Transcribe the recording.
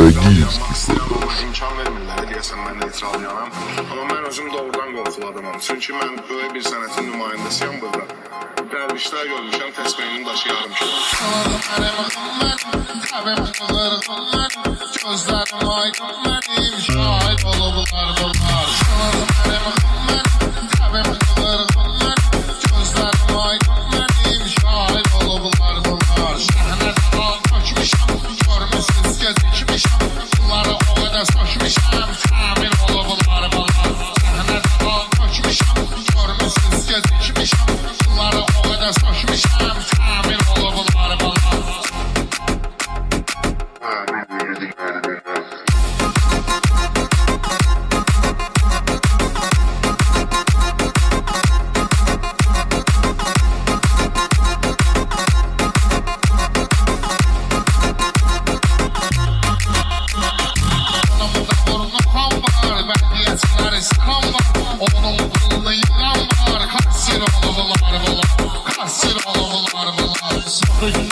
Tagilski sadaş. İmkan vermirlər, deyəsən mən neytral yanam. Amma mən özüm doğrudan qorxulu adamam. Çünki mən böyük bir sənətin nümayəndəsiyəm burada. Dərvişlər görmüşəm, təsbihinin daşı yarım kilo. Gözlərim aydın mənim, şahid olublar bunlar. Gözlərim aydın mənim, şahid olublar bunlar. Şəhərdən tökmüşəm, görmüsünüz gecikmişəm. Bunları o qədər sökmüşəm, təmir olublar bunlar. Şəhərdən tökmüşəm, görmüsünüz gecikmişəm. Bunları o qədər sökmüşəm, təmir olublar bunlar. Onun pulunu yılan var, kasir olublar bunlar. Kasir olublar bunlar.